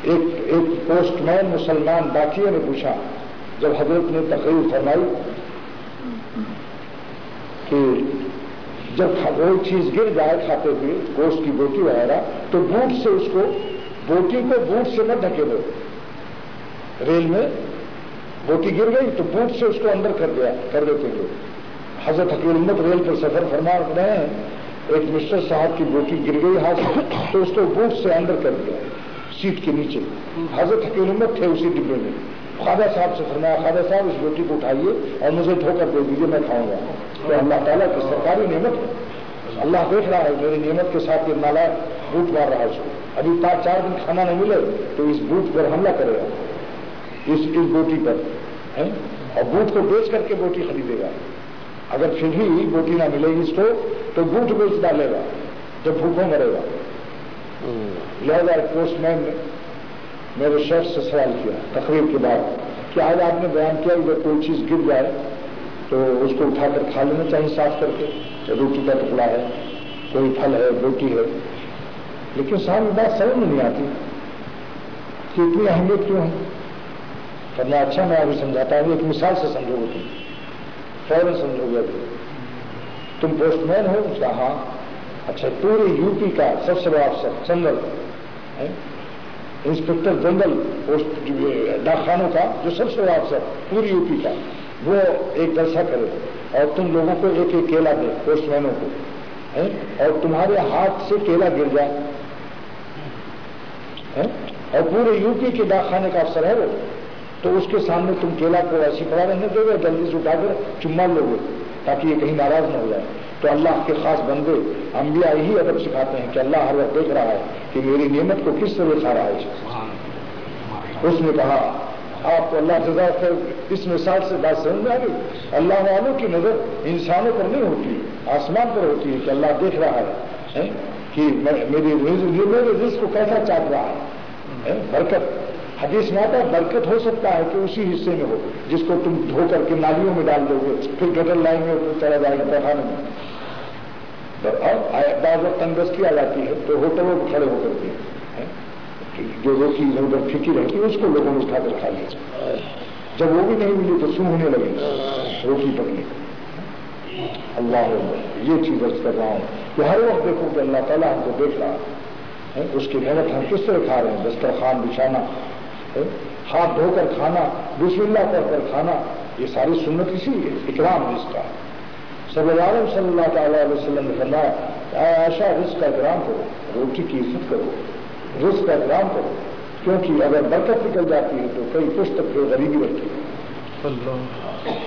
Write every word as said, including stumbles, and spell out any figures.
ایک ایک پوسٹ مین مسلمان ڈاکیے نے پوچھا جب حضرت نے تقریر فرمائی کہ جب کوئی چیز گر جائے کھاتے ہوئے گوشت کی بوٹی وغیرہ تو بوٹ سے اس کو بوٹی کو بوٹ سے نہ ڈھکے دو. ریل میں بوٹی گر گئی تو بوٹ سے اس کو اندر کر دیا کر دیتے تھے. حضرت حکیم امت ریل پر سفر فرما رہے ہیں, ایک مسٹر صاحب کی بوٹی گر گئی ہاتھ سے تو اس کو بوٹ سے اندر کر دیا سیٹ کے نیچے. حضرت حکیم امت تھے اسی ڈبے میں. خواجہ صاحب سے فرمایا خواجہ صاحب اس بوٹی کو اٹھائیے اور مجھے دھو کر دے دیجیے میں کھاؤں گا. تو اللہ تعالیٰ کی سرکاری نعمت ہے, اللہ دیکھ رہا ہے میری نعمت کے ساتھ یہ نالا بوٹ مار رہا ہے اس کو. ابھی پانچ چار دن کھانا نہیں ملے تو اس بوٹ پر حملہ کرے گا, اس اس بوٹی پر, اور بوٹ کو بیچ کر کے بوٹی خریدے گا. اگر پھر بھی بوٹی نہ ملے گی اس کو تو بوٹ بیچ ڈالے گا جب بھوکوں مرے گا. لہذا ایک پوسٹ مین نے میرے شیخ سے سوال کیا تقریر کے بعد کہ آج آپ نے بیان کیا اگر کوئی چیز گر جائے تو اس کو اٹھا کر کھا لینا چاہیے صاف کر کے, روٹی کا ٹکڑا ہے, کوئی پھل ہے, روٹی ہے. لیکن صاحب یہ بات سمجھ میں نہیں آتی کہ اتنی اہمیت کیوں ہے. کرنا اچھا میں ابھی سمجھاتا ہوں, ایک مثال سے سمجھو گے تم فوراً سمجھو گے. تم پوسٹ مین ہو, اس کا ہاں اچھا پورے یو پی کا سب سے بڑا افسر جنرل انسپکٹر جنرل پوسٹ ڈاکخانوں کا جو سب سے بڑا افسر پوری یو پی کا, وہ ایک جلسہ کرے اور تم لوگوں کو ایک ایک کیلا دے پوسٹ مینوں کو, اور تمہارے ہاتھ سے کیلا گر جائے, اور پورے یو پی کے ڈاکخانے کا افسر ہے وہ, تو اس کے سامنے تم کیلا کو ایسی پڑا رہنے دو گے, جلدی سے اٹھا کر چما لو گے تاکہ یہ کہیں ناراض نہ ہو جائے. تو اللہ کے خاص بندے انبیاء یہی ادب سکھاتے ہیں کہ اللہ ہر وقت دیکھ رہا ہے کہ میری نعمت کو کس طرح کھا رہا ہے. اس نے کہا آپ کو اللہ جزا کر اس مثال سے بات سمجھ میں آ گئی. اللہ والوں کی نظر انسانوں پر نہیں ہوتی, آسمان پر ہوتی ہے کہ اللہ دیکھ رہا ہے کہ میری میرے رزق کو کیسا چاٹ رہا ہے. برکت حدیث میں آتا ہے بعرکت ہو سکتا ہے کہ اسی حصے میں ہو جس کو تم دھو کر کے نالیوں میں ڈال دو گے, پھر گٹر لائن میں چلا جائے گا پیخانے میں. اور بعض وقت تندرستی آ جاتی ہے تو ہوٹلوں میں کھڑے ہو کر کے جو روٹی ادھر ادھر پھینکی رہتی ہے اس کو لوگوں نے اٹھا کر کھا لیا. جب وہ بھی نہیں ملی تو سو ہونے لگی روٹی پکنے. اللہ یہ چیز عرض کر رہا ہوں کہ ہر وقت دیکھو کہ اللہ تعالیٰ ہم کو دیکھ رہا ہے, اس کی نعمت ہم کس طرح کھا رہے ہیں. دسترخوان بچھانا, ہاتھ دھو کر کھانا, بسم اللہ پڑھ کر کھانا, یہ ساری سنت اسی ہے, اکرام رزق کا. صلی عالم صلی اللہ تعالیٰ علیہ وسلم نے فرمایا عائشہ رزق کا اکرام کرو, روٹی کی عزت کرو, رزق کا اکرام کرو, کیونکہ اگر برکت نکل جاتی ہے تو کئی پشت تک غریبی رہتی ہے.